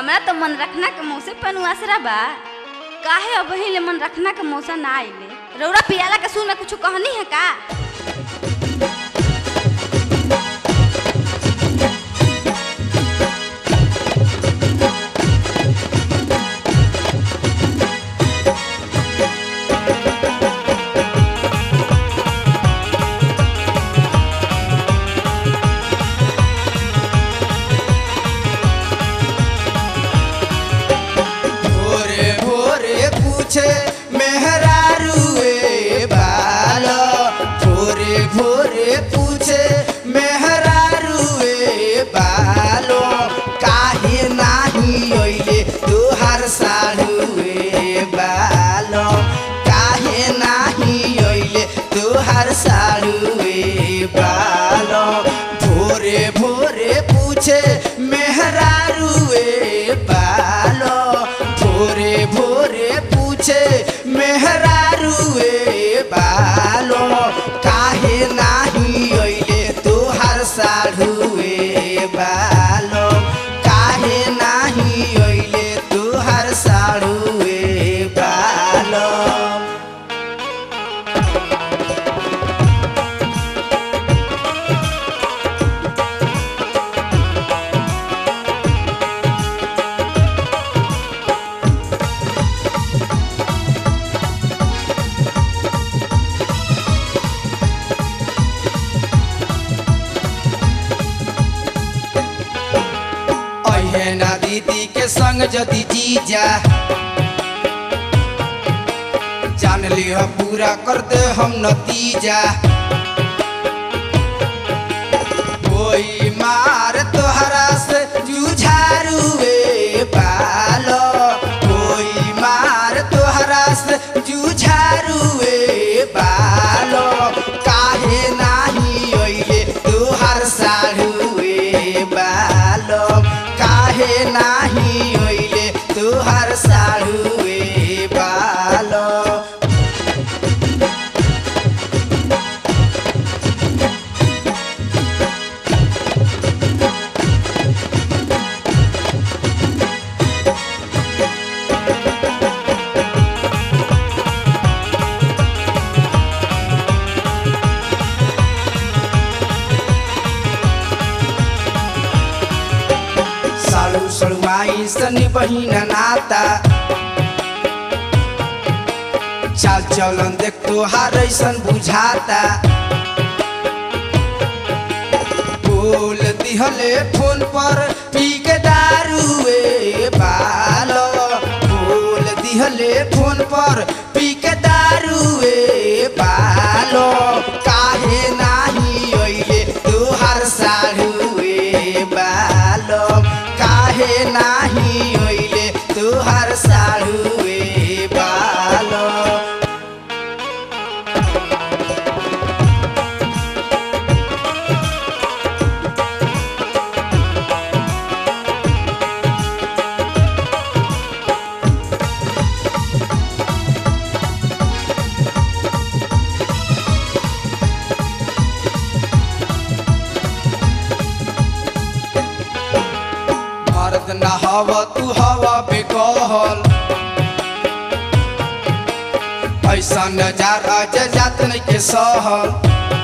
हमरा तो मन रखना के मौसे पनुआसरा बा। काहे अब हिले मन रखना के मौसा ना आइले। रौरा पियाला के सुन में कुछ कहनी है का? मेहरारुए बालो भोरे भोरे पूछे मेहरारुए बालो काहे नाही ओइले तोहार साड़ुए बालो काहे नाही ओइले तोहार साड़ुए बालो भोरे भोरे पूछे मेहरारुए बालो भोरे भोरे पूछे मेहरारुए बालो काहे नाही ओइले तोहार साड़ुए बालो काहे नाही ओइले तोहार साड़ुए बालो। ना दीदी के संग जदि जीजा जान लिह पूरा कर दे हम नतीजा कोई मार तोहरा से जुझारुए बालो कोई मार तोहरा से जुझारुए बालो काहे नाही ओइले तोहार साड़ुए बालो काहे नाही ओइले तोहार साड़ुए बालो। सालू सड़ुआई सनी बहिन नाता चाल चलन देख तोहार ऐसन बुझाता बोल दिहले फोन पर पी के दारुए बालो बोल दिहले फोन पर पी के दारुए बालो काहे नाही ओइले तोहार साड़ुए बालो काहे नाही ओइले तोहार साड़ुए बालो। मर्द न हवा तू हवा बेकहल ऐसा नजारा जात नहीं के सहल